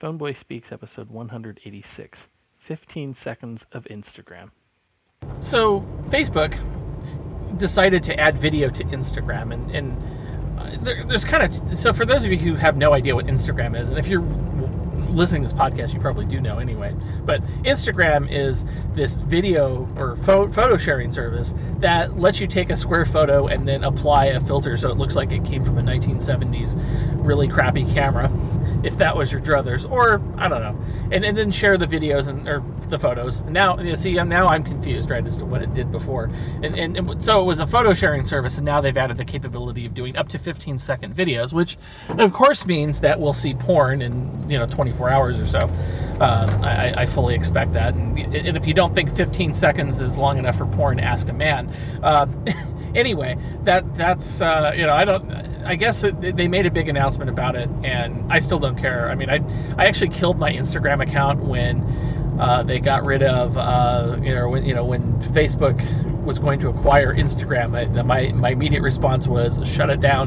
Phoneboy Speaks, episode 186, 15 Seconds of Instagram. So, Facebook decided to add video to Instagram, and there's kind of... So for those of you who have no idea what Instagram is, and if you're listening to this podcast, you probably do know anyway, but Instagram is this video or photo sharing service that lets you take a square photo and then apply a filter so it looks like it came from a 1970s really crappy camera, if that was your druthers, or I don't know, and then share the videos or the photos. Now, you see, now I'm confused, right, as to what it did before. And so it was a photo sharing service, and now they've added the capability of doing up to 15-second videos, which of course means that we'll see porn in 24 hours or so. I fully expect that. And if you don't think 15 seconds is long enough for porn, ask a man. Anyway, that's I guess they made a big announcement about it, and I still don't care. I mean, I actually killed my Instagram account when they got rid of when Facebook was going to acquire Instagram. My immediate response was shut it down.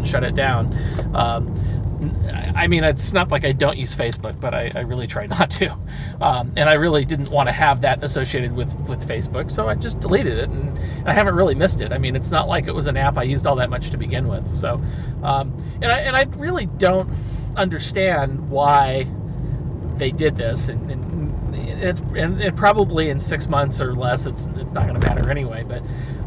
I mean, it's not like I don't use Facebook, but I really try not to. And I really didn't want to have that associated with Facebook, so I just deleted it, and I haven't really missed it. I mean, it's not like it was an app I used all that much to begin with. So, and I really don't understand why they did this, and probably in 6 months or less, it's not going to matter anyway. But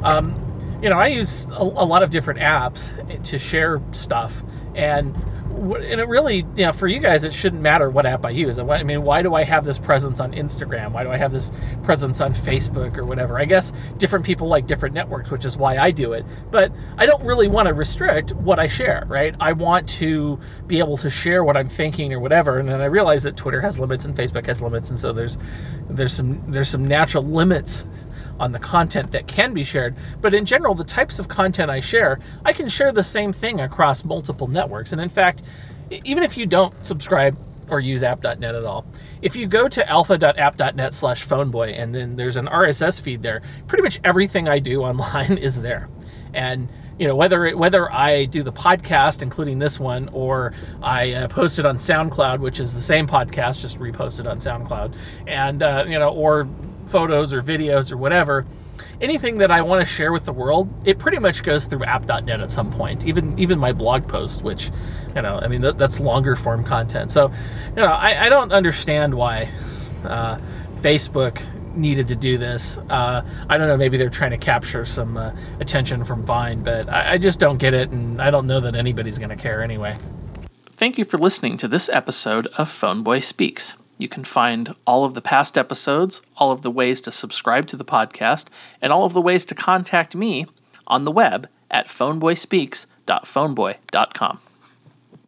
I use a lot of different apps to share stuff, and it really, for you guys, it shouldn't matter what app I use. I mean, why do I have this presence on Instagram? Why do I have this presence on Facebook or whatever? I guess different people like different networks, which is why I do it. But I don't really want to restrict what I share, right? I want to be able to share what I'm thinking or whatever. And then I realize that Twitter has limits and Facebook has limits, and so there's some natural limits on the content that can be shared. But in general, the types of content I share, I can share the same thing across multiple networks. And in fact, even if you don't subscribe or use app.net at all, if you go to alpha.app.net/phoneboy, and then there's an RSS feed there, pretty much everything I do online is there. And whether I do the podcast, including this one, or I post it on SoundCloud, which is the same podcast, just reposted on SoundCloud, and or photos or videos or whatever, anything that I want to share with the world, it pretty much goes through app.net at some point. Even my blog posts, which, that's longer form content. So, I don't understand why Facebook needed to do this. I don't know, maybe they're trying to capture some attention from Vine, but I just don't get it, and I don't know that anybody's going to care anyway. Thank you for listening to this episode of Phoneboy Speaks. You can find all of the past episodes, all of the ways to subscribe to the podcast, and all of the ways to contact me on the web at phoneboyspeaks.phoneboy.com.